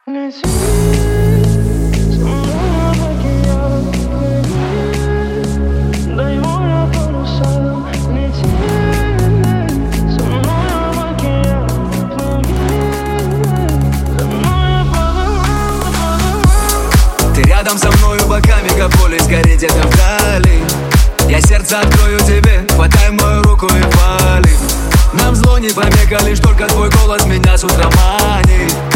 Лети со мной в океан, плыви, дай волю парусам. Лети со мной в океан, плыви, за мной поплывем. Ты рядом со мною, пока мегаполис горит где-то вдали. Я сердце открою тебе, хватай мою руку и вали. Нам зло не помеха, лишь только твой голос меня с утра манит.